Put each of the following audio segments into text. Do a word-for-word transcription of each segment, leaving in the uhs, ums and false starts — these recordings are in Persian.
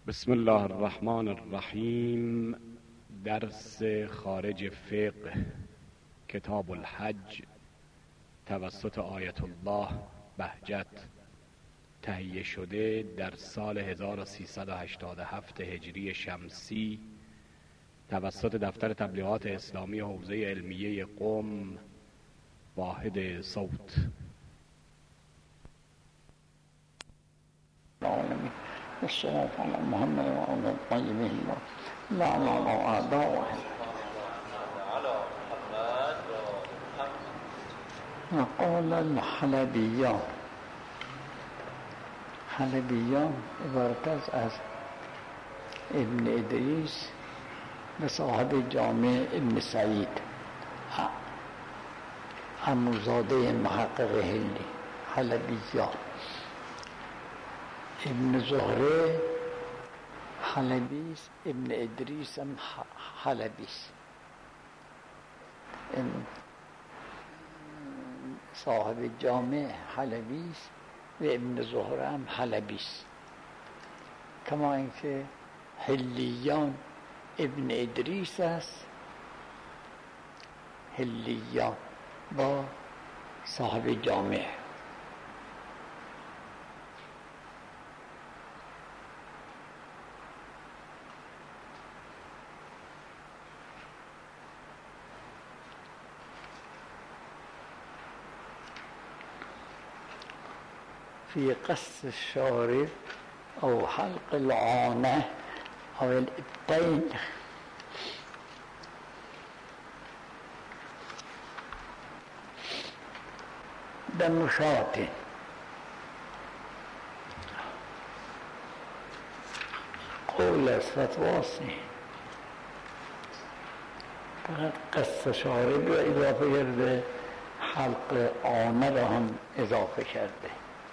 بسم الله الرحمن الرحیم. درس خارج فقه کتاب الحج توسط آیت الله بهجت تهیه شده در سال هزار و سیصد و هشتاد و هفت هجری شمسی توسط دفتر تبلیغات اسلامی حوزه علمیه قم واحد صوت. والصلاة على محمد وعلى الطيبين لا على أعدائه. وقال الحلبيان، حلبيان عبارت از ابن ادریس و صاحب جامع ابن سعید عموزاده محقق هندی. حلبیان ابن زهره حلبیس، ابن ادریس هم حلبیس، صاحب جامع حلبیس و ابن زهره هم حلبیس. کما اینکه حلیان ابن ادریس است، حلیان با صاحب جامع. في قص الشارب أو حلق العانة أو الإبطين دم شاة. قول از فتواسی فقط قص شارب را اضافه کرده، حلق عانه را هم اضافه کرده،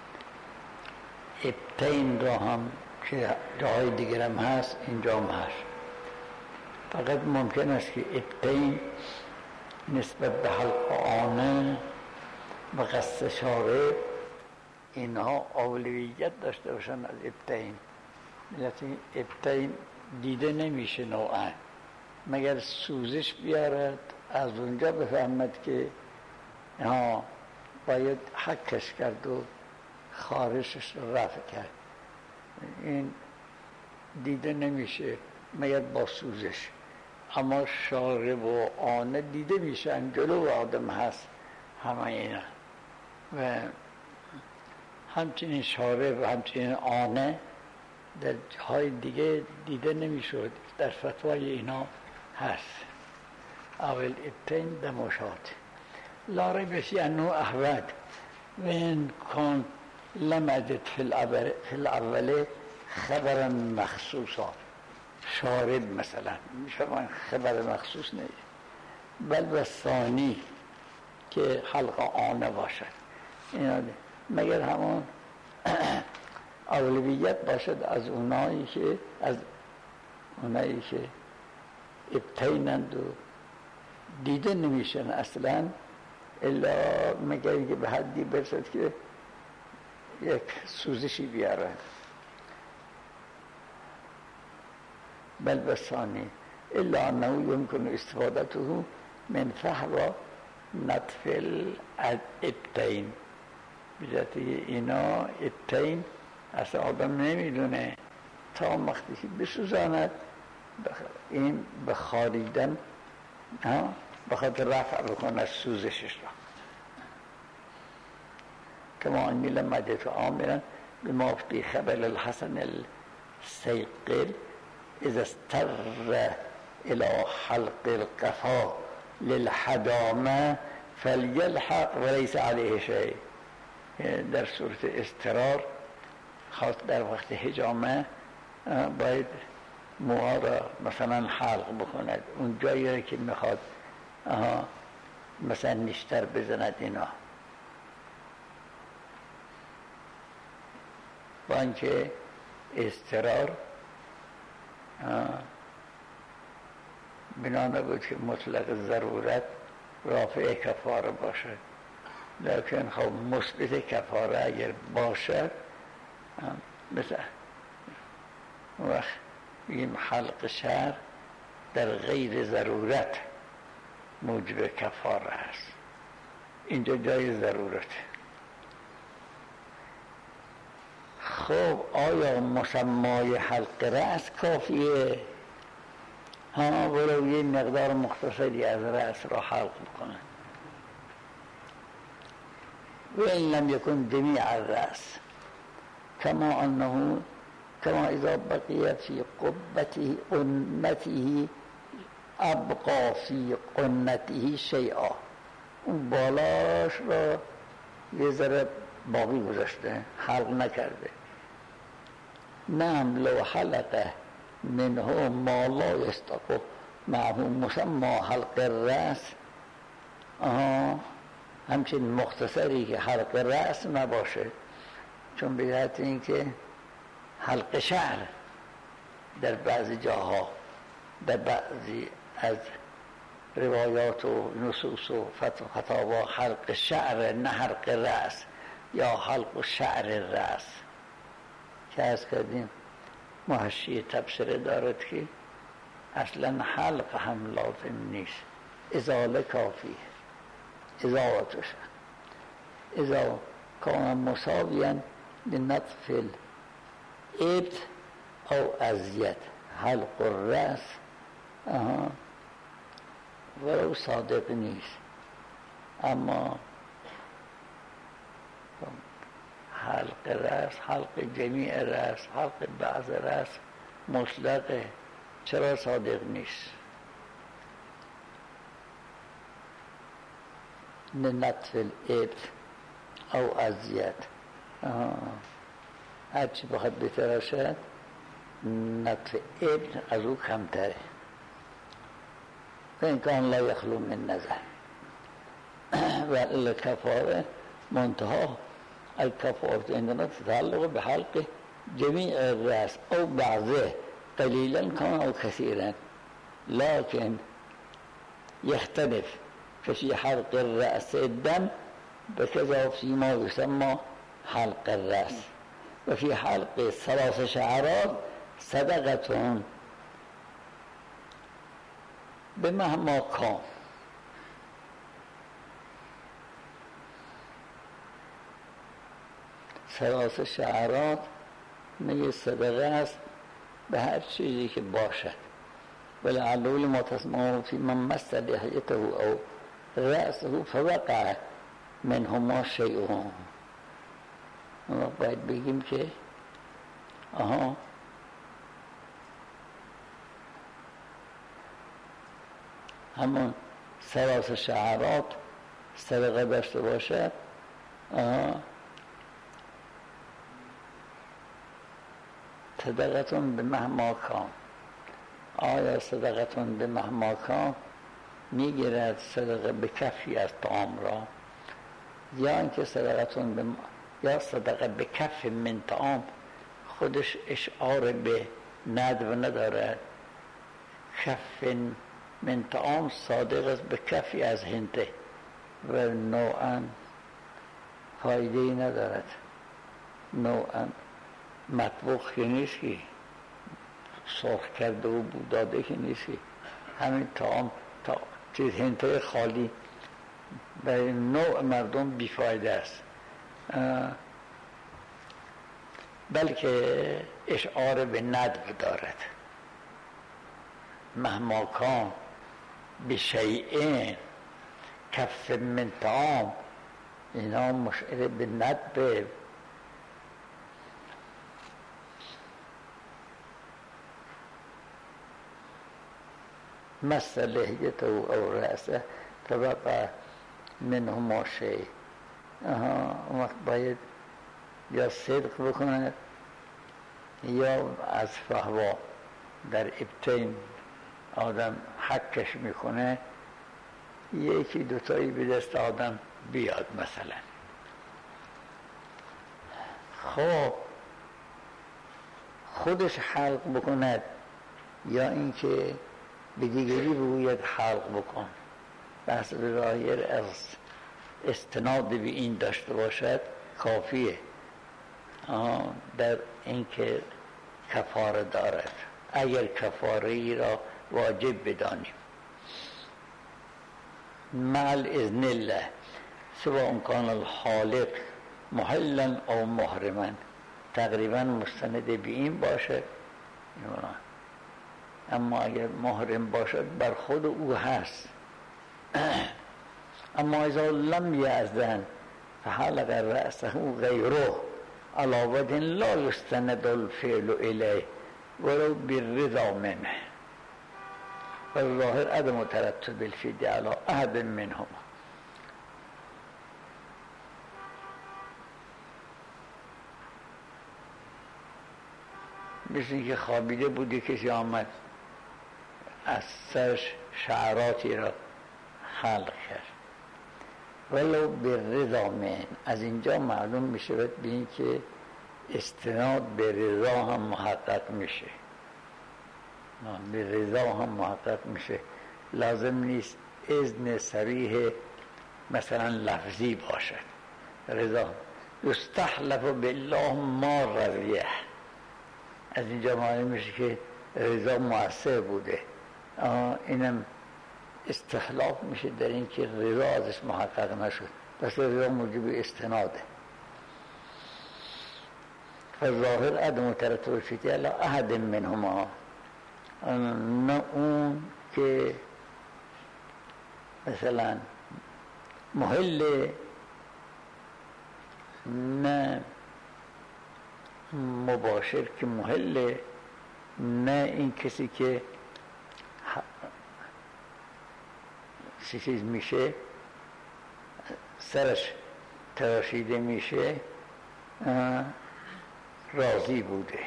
ابتین را هم که جای دیگر هم هست اینجا هم هست. فقط ممکن است که ابتین نسبت به حلق عانه و قص شارب اینها اولویت داشته باشن از ابتین. ملتی ابتین دیده نمیشه نوعا مگر سوزش بیارد، از اونجا بفهمد که ها باید حکش کرد و خارشش رو رفع کرد. این دیده نمیشه مگر با سوزش. اما شارب و آنه دیده میشن، جلو آدم هست همه اینا. و همچنین شارب و همچنین آنه در جای دیگه دیده نمیشد، در فتوای اینا هست. اول ابتین دموشات لا ریب فی انه احود و این کن لم اجد فی الاول فی الاول خبرا مخصوصا. شارب مثلا میشه خبر مخصوص نیست، بل و ثانی که حلق آنه باشد اینا مگر همون اولویت باشد از اونایی که از اونایی که ابتینند و دیده نمیشن اصلا، الا مگر اینکه به حدی برسد که یک سوزشی بیاره. بل بسانی الا انه یمکن استفادته من فحوى نطف الابتین. بجاتی اینا ابتین اصلا آدم نمیدونه تا وقتی که بسوزاند این بخاریدن بخاطر رفع بکنه سوزشش را. كما أني لما جئت آمرا بما في خبر الحسن السيقل إذا استر إلى حلق القفا للحجامة فليلحق وليس عليه شيء. در صورت استرار خاص در وقت حجامه باید موها را مثلا حلق بکند، اون جایی که میخواد مثلا نیشتر بزند اینا، با اینکه استرار بنا نبود که مطلق ضرورت رافع کفاره باشد، لیکن خب مثبت کفاره اگر باشد مثل وقت بگیم حلق شعر در غیر ضرورت موجب کفاره است، اینجا جای ضرورته. خب آیا مسمای حلق رأس کافیه؟ ها برو یه مقدار مختصری از رأس را حلق بکنه، و این لم یکن جمیع الرأس کما انه کما اذا بقی فی قبته قنته ابقا فی قنته شیئا، اون بالاش را یه ذره باقی گذاشته، حلق نکرده. نعم لو حلقه منه ما لا یستقو معه مسمى حلق الرأس، آها همچین مختصری که حلق رأس نباشه، چون به جهت این که حلق شعر در بعضی جاها در بعضی از روایات و نصوص و فتاوا حلق شعر نه حلق رأس یا حلق شعر رأس که از کردیم محشی تبصره دارد که اصلا حلق هم لازم نیست، ازاله کافی، ازالتش ازا کان مساویا لنطف الابط او ازید حلق الرأس ولو صادق نیست، اما حلق رأس، حلق جمیع رأس، حلق بعض رأس مطلقه، چرا صادق نیست؟ لنطف الابط او ازید، هرچی بخواد بتراشد نطف ابط از او کمتره، و این کان لا یخلو من نظر و الکفاره منتها الکفاره عندنا تتعلق بحلق جمیع الرأس او بعضه قلیلا کان او کثیرا، لكن يختلف ففي حلق الرأس الدم بكذا فيما يسمى حلق الرأس، وفي حلق ثلاث شعرات صدقة بمهما كان. ثلاث شعرات میگه صدقه است به هر چیزی که باشد، ولعلول ما تسمعه فی من مس لحیته او رأسه فوقع منهما شیء. باید بگیم که آها همون ثلاث شعرات صدقه داشته باشد، آها صدقتون به مهما کان. آیا صدقتون به مهما کان میگیرد صدقه به کفی از طعام را، یا اینکه صدقتون به یا صدقه به کف من طعام خودش اشعار به ندب ندارد. کف من طعام صادق است به کفی از هنته و نوعا فایده‌ای ندارد، نوعا مطبوخ که نیست که سرخ کرده و بوداده که نیست که همین طعام تا چیز هنته خالی برای نوع مردم بیفایده است، بلکه اشعار به ندب دارد. مهما کان بشیئین کف من طعام، اینا مشعر به ندب. مس لحیته او رأسه فوقع منهما شیء. اون وقت باید یا صدق بکنه یا از فهوا در ابتین آدم حکش میکنه، یکی دوتایی به دست آدم بیاد مثلا. خب خودش حلق بکند یا اینکه به دیگری بگوید حلق بکن، بحث به ظاهر از استناد به این داشته باشد کافیه. در اینکه کفاره دارد اگر کفاره ای را واجب بدانیم. مع اذن الله سواء کان الحالق محلا او محرما، تقریبا مستند به این باشه، اما اگر محرم باشد بر خود او هست. اما اذا لم یأذن فحلق رأسه غیره علی وجه لا یستند الفعل الیه ولو بالرضا منه والظاهر عدم ترتب الفدیه علی احد منهما. مثل اینکه خوابیده بودی کسی آمد از سرش شعراتی را خلق کرد، ولو بالرضا من. از اینجا معلوم میشه به این که استناد به رضا هم محقق میشه، به رضا هم محقق میشه. لازم نیست اذن صریح مثلا لفظی باشد. رضا یستحلف بالله ما رضیه، از اینجا معلوم میشه که رضا مؤثر بوده. اینم استخلاف میشه در این که رضا ازش محقق نشد، پس رضا موجب استناده. فالظاهر عدم ترتب الفدیه علی احد منهما، نه اون که مثلا محل، نه مباشر که محل، نه این کسی که چیز میشه سرش تراشیده میشه راضی بوده.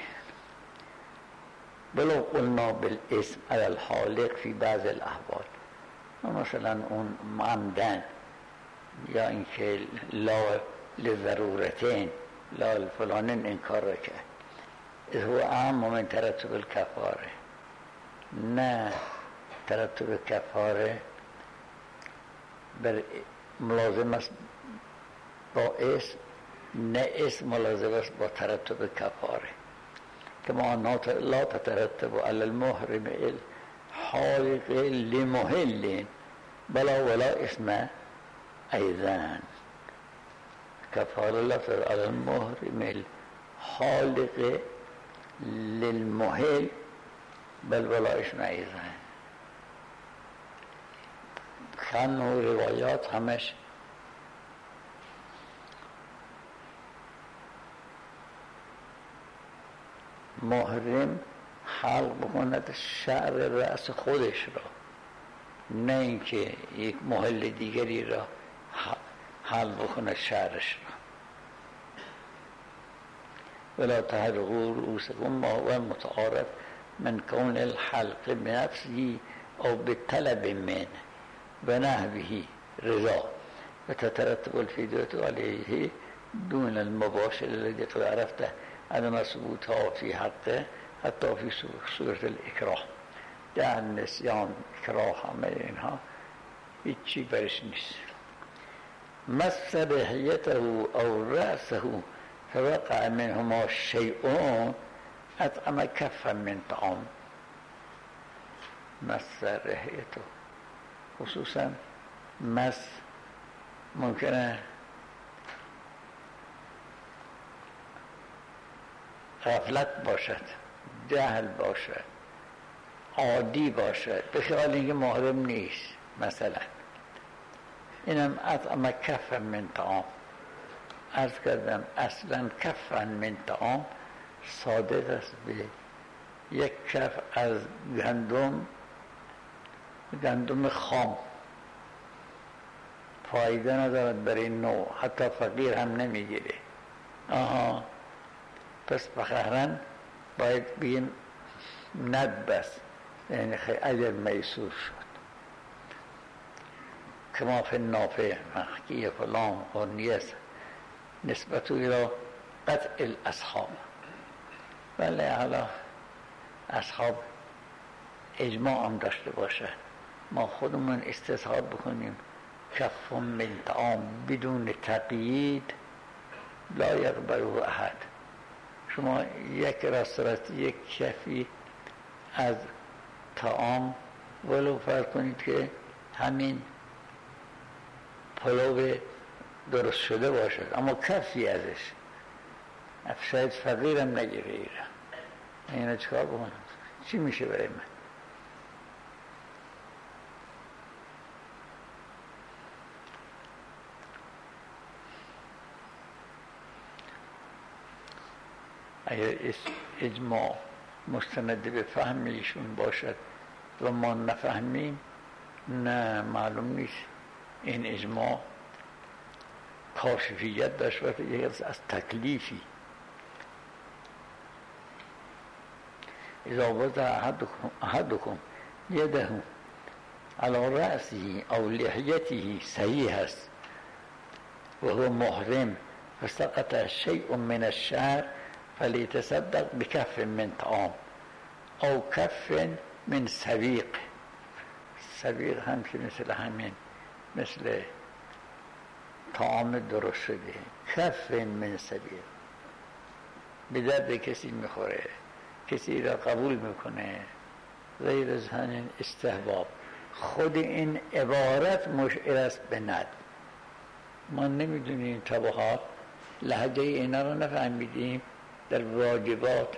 بلو قلنا بالاسم علی الحالق فی بعض الاحوال، مثلا اون عمدن یا اینکه لا لضرورتین لا الفلانین انکار را کرد، هو اعم من ترتب الکفاره. نه ترتب کفاره بر ملازم است با اسم، نه اسم ملازم است با ترتب کفاره. کما لا تترتب علی المحرم الحالق لمحل بلا ولا اسم ایضا. کفاره لا تترتب علی المحرم الحالق للمحل بل ولا اسم ایضا. خان و روایات همش محرم حلق بکند شعر رأس خودش را، نه اینکه یک محل دیگری را حلق بکند شعرش را. ولا تحلقوا رؤوسکم ما هو متعارف من کون الحلق بنفسه او بطلب منه و نحوه رضا و تترتب الفدیه علیه دون المباشر الذي قد عرفته عدم ثبوتها فی حقه حتی فی صورت الاکراه. در نسیان اکراه همه اینها هیچی برش نیست. مس لحیته او رأسه فوقع منهما شیء اطعم کفا من طعام. مس لحیته، خصوصا مس ممکنه غفلت باشد، جهل باشد، عادی باشد، به خیال اینکه محرم نیست مثلا. اینم اطعم کفا من طعام. عرض کردم اصلا کفا من طعام صادق است به یک کف از گندم، گندم خام، فایده ندارد برای نوع، حتی فقیر هم نمیگیره. آها، پس بخیرن باید بگیم ندبست، یعنی خیلی اجر میسور شد. کما فی النافع محکی فلان و نیست نسبت الى قطع الاصحاب. ولی حالا اصحاب اجماع هم داشته باشه، ما خودمون استصحاب بکنیم کف من طعام بدون تقیید لا یقبله احد. شما یک راستراتی یک کفی از طعام ولو فرض کنید که همین پلو درست شده باشد اما کفی ازش شاید فقیرم نگیره ایره اینو چکار بکنم؟ چی میشه برای من؟ اگر اجماع مستند به فهم ایشون باشد و ما نفهمیم، نه معلوم نیست این اجماع کاشفیت داشت و از تکلیفی. اذا وضع احدكم احدكم يده على رأسه او لحيته صحیح است و هو محرم فسقط شيء من الشعر فليتصدق بكف من طعام او کف من سویق. سویق هم که مثل همین مثل طعام درست شده، کف من سویق به درد کسی میخوره، کسی را قبول میکنه، غیر از همین استحباب. خود این عبارت مشعر است به ند. ما نمیدونیم طبقات لهجه اینا رو نفهمیدیم، در واجبات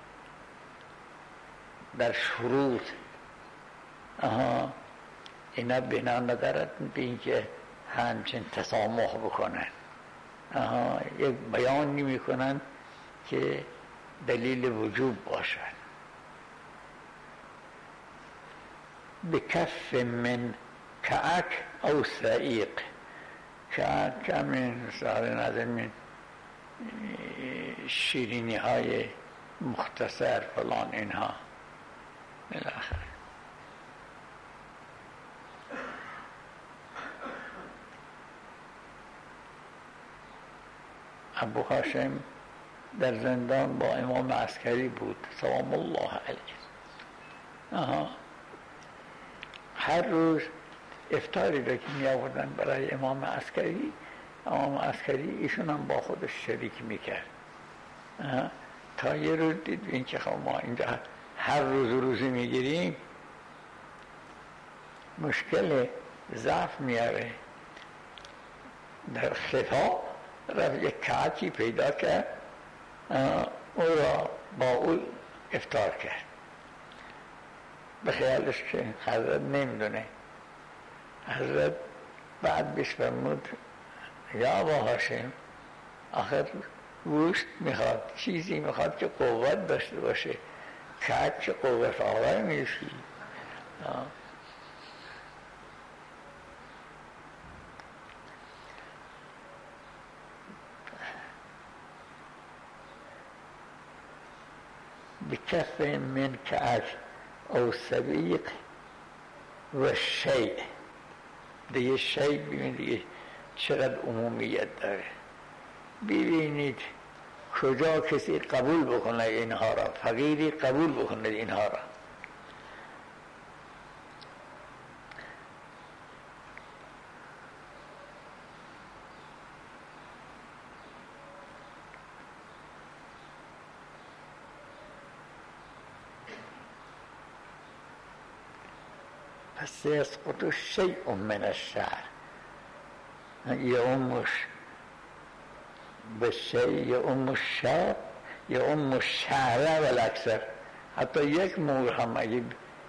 در شروط آها اینا بنا ندارد به اینکه همچین تسامح بکنن، آها یک بیانی میکنن که دلیل وجوب باشد. بکف من کعک او سعیق. کعک همین سال نظر من شیرینی های مختصر فلان اینها بالاخره. ابو هاشم در زندان با امام عسکری بود سلام الله علیه. آها هر روز افطاری را که می آوردن برای امام عسکری، امام عسکری ایشون هم با خودش شریک میکرد. تا یه روز دید این که خب ما اینجا هر روز روزی میگیریم مشکل ضعف میاره. در خفا رفت یک کعکی پیدا کرد، او را با او افطار کرد. به خیالش که حضرت نمیدونه. حضرت بعد بهش فرمود یا ابا هاشم آخر گوشت میخواد، چیزی میخواد که قوت داشته باشه، کعک که قوت آور میشی. بکف من کعک او سبیق و شیء. دیگه شیء ببینید دیگه چقدر عمومیت داره. ببینید کجا کسی قبول بکنه اینها را، فقیری قبول بکنه اینها را. پس یسقط شیء من الشعر یعمش به شیء یعم الشعر یعم الشعر والاکثر. حتی یک مور هم اگه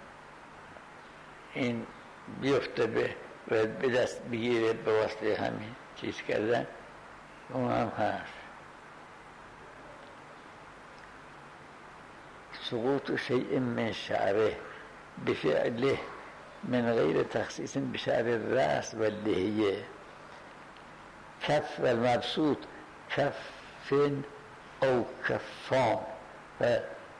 این بیفته به به دست بگیره به واسطه همین چیز کردن اون هم هست. سقوط شیء من شعره بفعله من غیر تخصیص بشعر الرأس و اللحیه. کف و المبسوط کفن او کفان و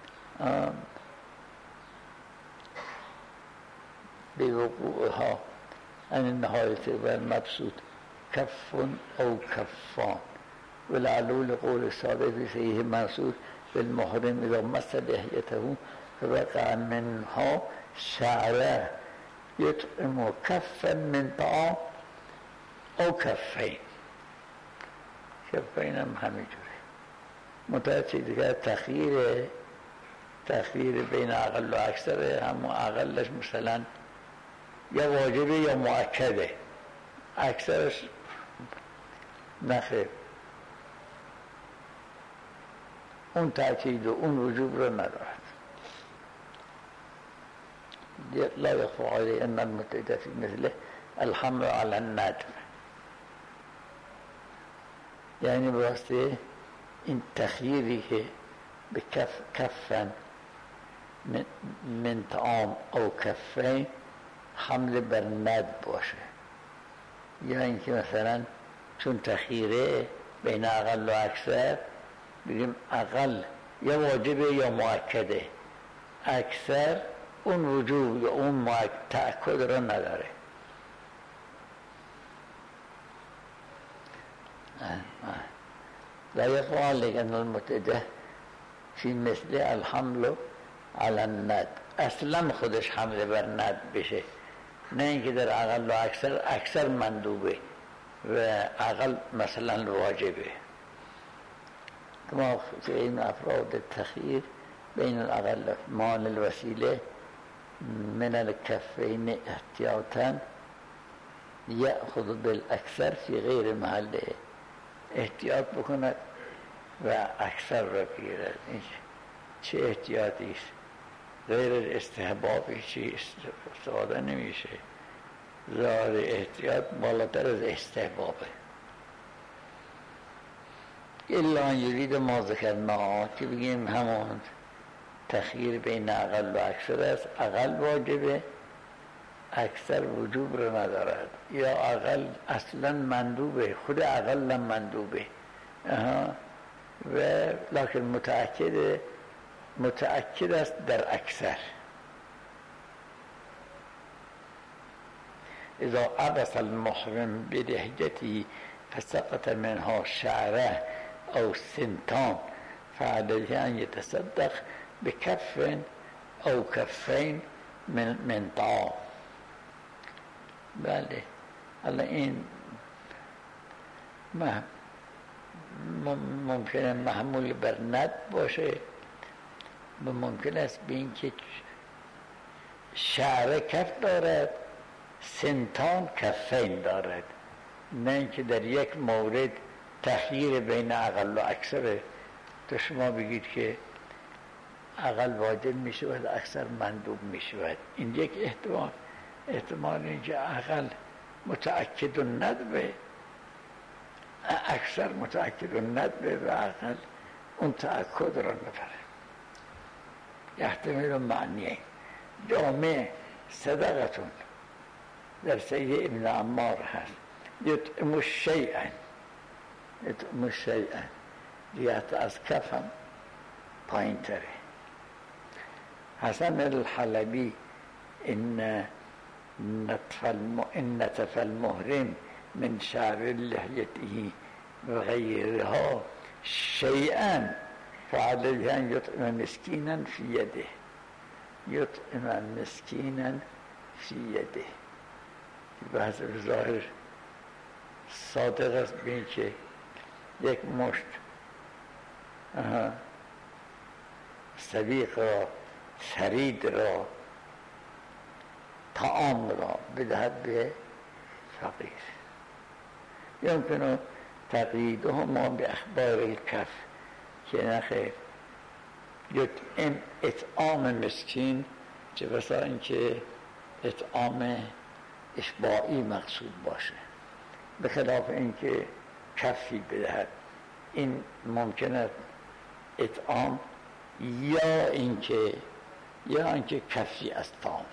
بوقوعها عن النهایت و المبسوط کفن او کفان ولعلول قول صادق فی صحیح منصور بالمحرم اذا مس لحیته فوقع منها شعره یطعم کفا من طعام او کفین. کفین هم همینجوره. متوجه دیگر تخییر تخییر بین اقل و اکثر، همون اقلش مثلا یا واجبه یا مؤکده، اکثرش نخیر، اون تأکید و اون وجوب رو ندارد. لا يخفى عليه ان المتعد في مثله الحمل على الندب، یعنی واسطه این تخییری که به کف کفن من, من طعام او کفین حمل بر ند باشه، یا اینکه مثلا چون تخییره بین اقل و اکثر بگیم اقل یا واجبه یا مؤکده، اکثر اون وجوب یا اون تأکد را نداره. لا يقال لأن المتعده في مثل الحمل على الند، اصلا خودش حمله بر ند بشه، نه اینکه در اقل و اکثر اکثر مندوبه و اقل مثلا واجبه. كما في علم افراد التخيير بين الاقل مال الوسيله من الكفين احتياطا يأخذ بالاكثر في غير محله، احتیاط بکند و اکثر را بگیرد. این چه احتیاطی است؟ غیر استحبابی چی استفاده نمیشه، ظاهر احتیاط بالاتر از استحبابه. الا ان یرید ما ذکرنا، که بگیم همون تخییر بین اقل و اکثر است، اقل واجبه اکثر وجوب رو ندارد، یا اقل اصلا مندوبه، خود اقل مندوبه و لکن متأکد متأکد است در اکثر. اذا عبس المحرم بدهجته فسقط منها شعره او سنتان فعليه ان يتصدق بكف او كفين من من طعام. بله، حالا این ممکنه محمول بر ند باشه و ممکن است به این که شعر کف دارد، سنتان کفین دارد، نه اینکه در یک مورد تخییر بین اقل و اکثره، تو شما بگید که اقل واجب می شود اکثر مندوب می شود. این یک احتمال. احتمال اینکه اقل متأکد و ندبه، اکثر متأکد و ندبه و اقل اون تأکد را نداره. احتمال معنیه جامع صدقتون در سید ابن عمار هست، یطعم الشیئا یطعم الشیئا دیت از کفم پایین تره. حسن الحلبی ان نتف الم... ان نتف المحرم من شعر لحيته وغيرها شيئا فعليه ان يطعم مسكينا في يده يطعم مسكينا في يده. بحث ظاهر صادق است بین که یک مشت سبیق را، ثرید را، طعام را بدهد به فقیر. یمکنه تقییدهما به اخبار الکف که نخیر یطعم اطعام مسکین، چه بسا اینکه اطعام اشباعی مقصود باشه، به خلاف اینکه کفی بدهد. این ممکنه اطعام یا اینکه یا اینکه کفی از طعام.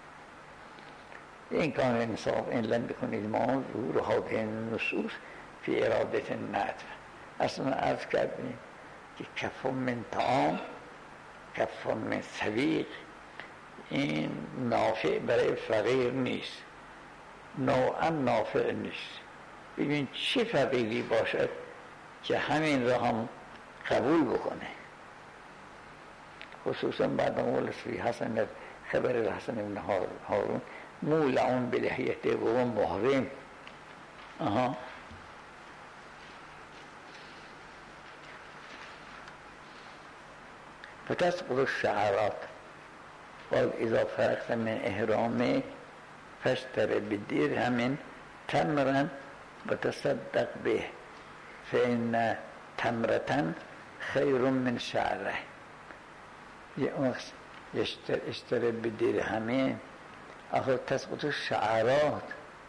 این کان انصاف این لن بکن اجماع ظهور هذه النصوص فی ارادت النطف. اصلا عرض کردیم که کف من طعام، کف من سویق، این نافع برای فقیر نیست، نوعا نافع نیست. ببین چه فقیری باشد که همین را هم قبول بکنه، خصوصا بعد قول فی حسن خبر الحسن ابن هارون مولعون بلحیته و محرم. آها فتسقط الشعرات. قال اذا فرغت من احرامه فاشتر بدرهم تمرا وتصدق به فإن تمرة خير من شعره. يشتر بدرهم آخر تسقط الشعرات.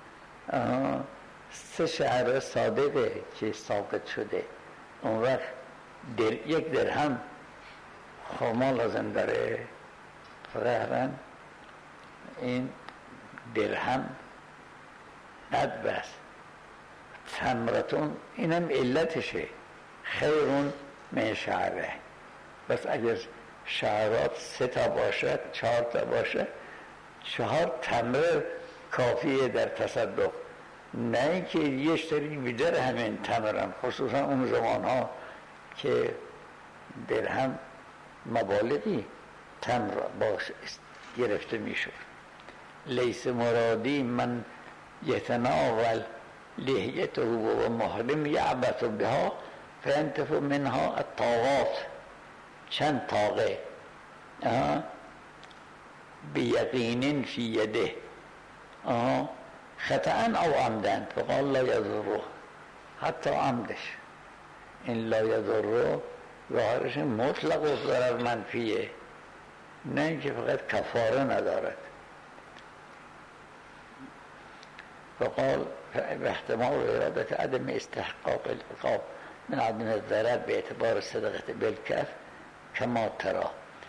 سه شعره صادقه که ساقط شده، اون وقت در یک درهم خما لازم داره. فقط این درهم ند بس تمرتون اینم علتشه خیرون من شعره. بس اگر شعرات سه تا باشد چهار تا باشد چهار تمر کافیه در تصدق، نه اینکه یه شتری بیدر همین تمرم، خصوصا اون زمان ها که درهم مبالغی تمر باش گرفته میشد. لیس مرادی من یتناول لحیته و محرم یعبث بها فینتفع منها الطاغات. چند طاغه بیقین فی یده خطأ او عمدن فقال لا یضره، حتی عمدش این لا یضره ظاهرش مطلق و ضرر منفیه، نه اینکه فقط کفاره ندارد. فقال باحتمال ارادت عدم استحقاق العقاب من عدم الضرر به اعتبار صدقت بالکف کما ترا.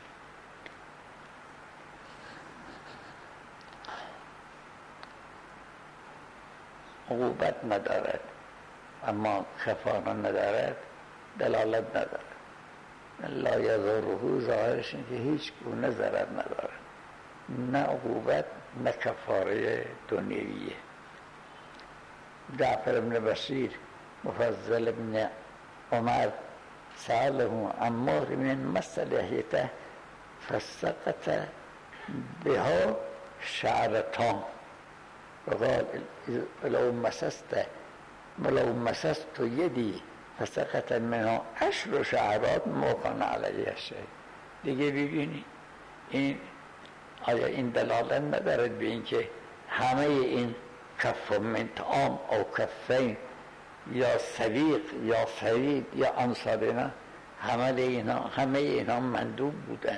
عقوبت ندارد اما کفاره ندارد، دلالت ندارد. لا یضره ظاهرش این که هیچ گونه ضرر ندارد، نه عقوبت نه کفاره دنیویه. جعفر بن بشیر مفضل بن عمر سأله عمار من مس لحيته فسقط بها شعرتان وقال لو مسست ولو مسست يدي فسقط منها عشر شعرات ما كان عليها شيء. دیگه ببینی این آیا این دلالت ندارد به این که همه این کف من طعام او کفین یا سویق یا فرید یا امثال اینا همه اینا همه اینا مندوب بودن.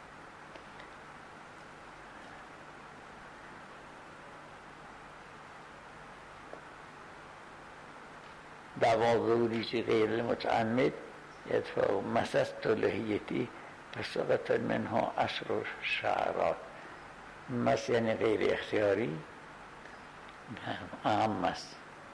دواغوری که غیر متعمد یدفع مسست لحیتی فسقط منها عشر شعرات. مس یعنی غیر اختیاری اهم است.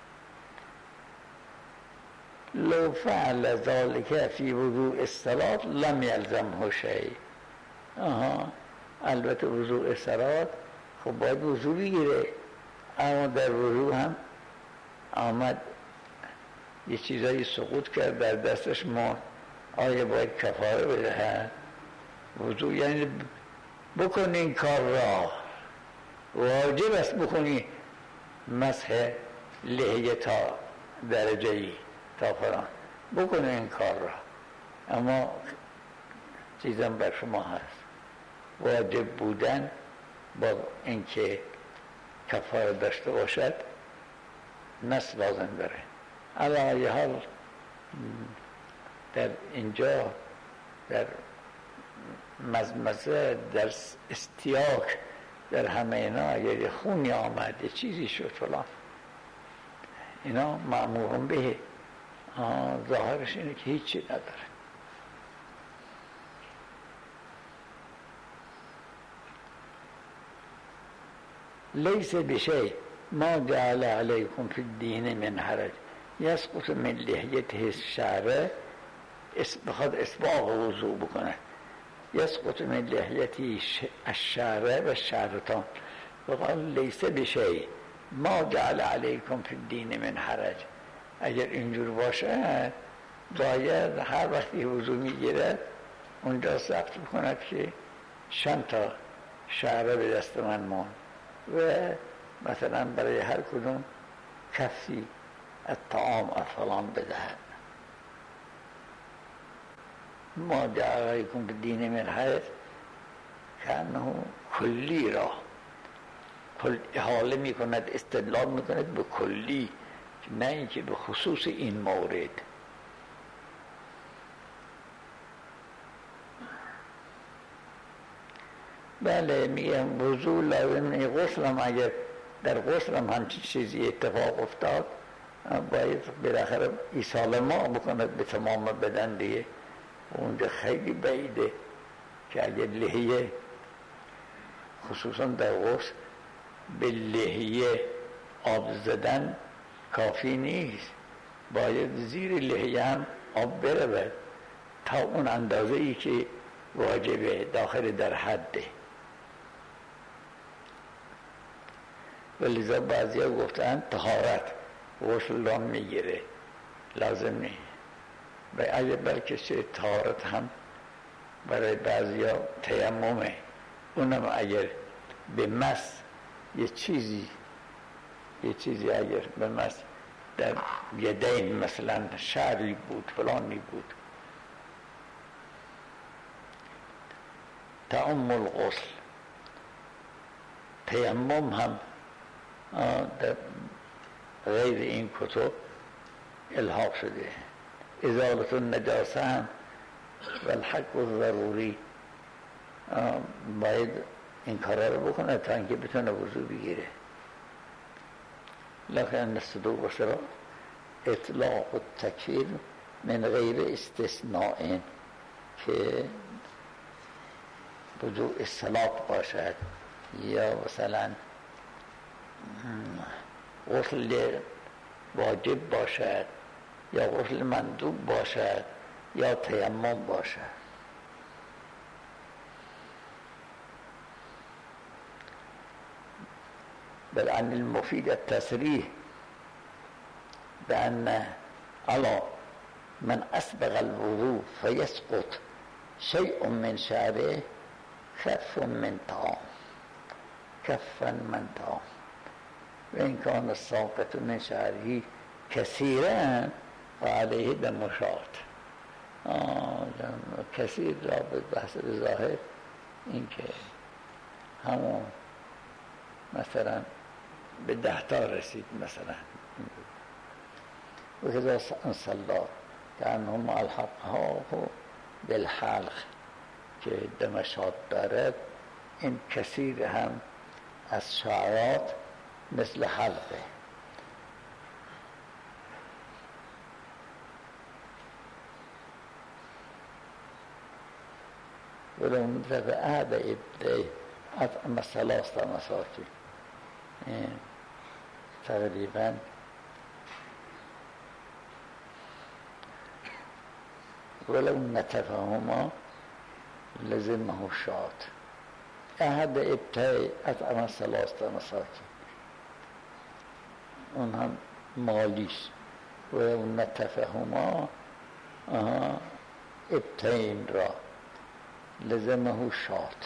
لو فعل ذلك في وضوء الصلاة لم يلزمه شيء. آها البته وضوء الصلاة خب باید وضوء بگیره، اما در وضوء هم آمد یه چیزایی سقوط کرد در دستش ماند، آیا باید کفاره بدهد؟ وضوء یعنی بکنی این کار را، واجب است بکنی مسح لحیه تا درجه ای تا فران بکنه این کار را، اما چیزم بر شما هست واجب بودن با اینکه کفاره داشته باشد نص لازم داره. علی حال در اینجا در مزمزه در استیاک در همه اینا اگر خونی آمد یه چیزی شد فلان اینا مأمورون به ظاهرش اینه که هیچی نداره. لیس بشیء ما جعل علیکم فی الدین من حرج یسقط من لحیته الشعر. بخواد اسباغ وضوع بکنه یسقط من لحیته الشعر و الشعرتان وقال لیس بشیء ما جعل علیکم فی الدین من حرج. اگر اینجور باشه باید هر وقتی وضوع میگیرد اونجا ثبت بکند که چند تا شعره به دست من ماند و مثلا برای هر کدوم کفی الطعام فلان بدهد. ما جعلیکم دین من حیث کانه کلی را کل احاله می کند، استدلال می کند به کلی، نه اینکه به خصوص این مورد. بله میگم وضو لازم نیست، غسل هم اگر در غسل هم همچین چیزی اتفاق افتاد باید بالاخره ایصال ما بکند به تمام بدن دیگه. اونجا خیلی بعیده که اگر لحیه خصوصا در غسل به لحیه آب زدن کافی نیست، باید زیر لحیه هم آب برود تا اون اندازه ای که واجبه، داخل در حده. ولذا بعضی ها گفتن طهارت غسل را میگیره، لازم نیست. و اگه بلکه چه طهارت هم برای بعضی ها تیممه، اونم اگر به مس یه چیزی یه چیزی اگر به مس در یدین مثلا شعری بود فلانی بود، تعمل غسل تیمم هم در غیر این کتب الحاق شده. ازالت النجاسه هم و الحق ضروری باید این کارا رو بکنه تا اینکه بتونه وضو بگیره. لکن الصدوق و سرا اطلاق و تکفیر من غیر استثناء، که وضوء الصلاة باشد یا مثلا غسل واجب باشد یا غسل مندوب باشد یا تیمم باشد. بل عن المفید التصریح بأن على من أسبغ الوضوء فيسقط شيء من شعره كف من طعام كفا من طعام، وإن كان الساقط من شعره كثيرا فعليه دم شاط. کثیر را به بحث ظاهر این که همون مثلا به ده تا رسید مثلا، و کذا انصلا که انهم الحقها بالحلق که دم شاط دارد، این کثیر هم از شعرات مثل حلقه. ولو مدرك أحد إبداء أطعم ثلاثة مساكين تقريبا ولو نتفهما لزمه الشاط. أحد إبداء أطعم ثلاثة مساكين اون هم مالیش. ولو نتفهما ابتین را لزمه شاط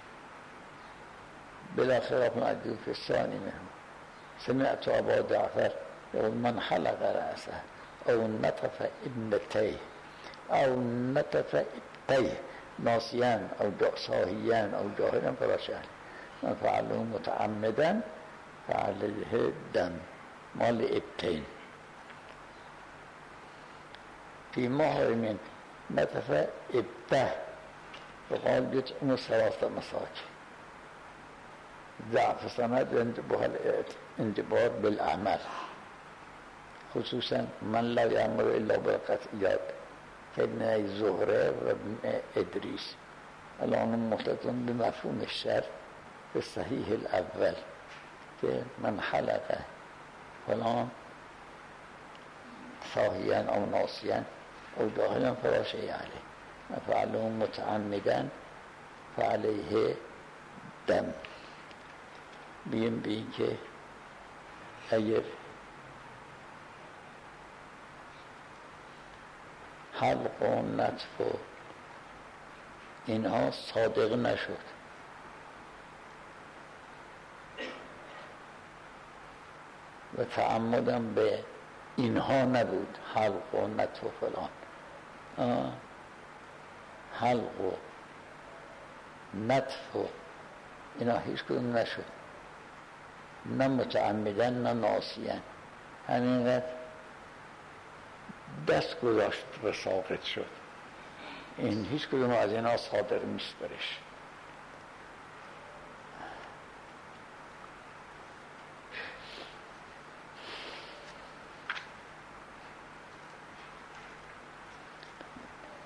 بلا خلاف معدود في الثاني منه. سمعت أبا جعفر يقول من حلق رأسه أو نتف ابنتيه أو نتف ابتيه ناسيان أو صاهيان أو جاهلا فلا شأن، من فعله متعمدا فعليه الدم مال ابتين. في محرم نتف ابته وقال يطعم ثلاثة مساكين. ضعف سند انضباط بالأعمال، خصوصا من لا يأمر إلا بالقطعيات كابن الزهري وابن إدريس. الآن مخلطون بمفهوم الشر في الصحيح الأول که من حلق فلان صاهيا أو ناسيا أو جاهلا فلا شيء عليه، فعله متعمدا فعليه دم. بیم بین که اگر حلق و نطف و اینها صادق نشد و تعمدم به اینها نبود، حلق و نطف و فلان، حلق و نطف و اینا هیچ کدوم نشد، نه متعمدن نه ناسیان، همینقدر دست گذاشت و ساقط شد. این هیچ کدوم از اینا صادر نیست برش.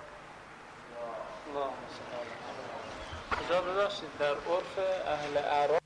در عرف اهل اعراف